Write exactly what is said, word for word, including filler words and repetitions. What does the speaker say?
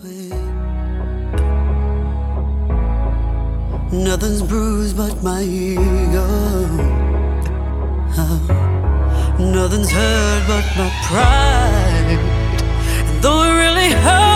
Nothing's bruised but my ego. Oh, nothing's hurt but my pride. And though it really hurts,